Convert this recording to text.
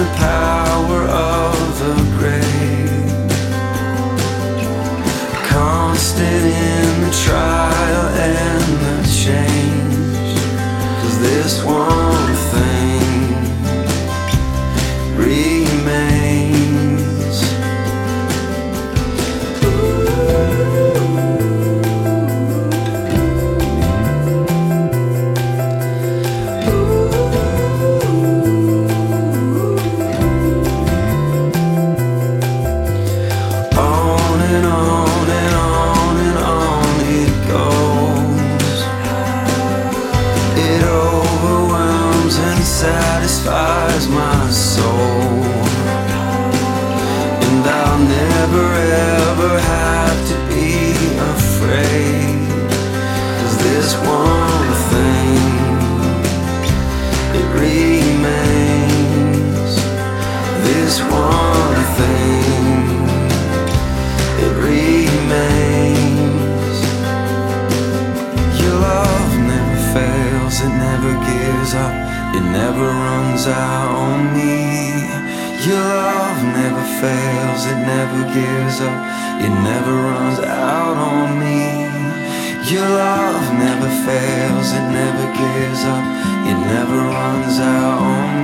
the power of the grave, constant in the trial and the change. 'Cause this one thing remains. On and on and on and on it goes. It overwhelms and satisfies my soul. And I'll never ever have to be afraid. 'Cause this one thing, it remains. This one thing, it remains. Your love never fails, it never gives up, it never runs out on me. Your love never fails, it never gives up, it never runs out on me. Your love never fails, it never gives up, it never runs out on me.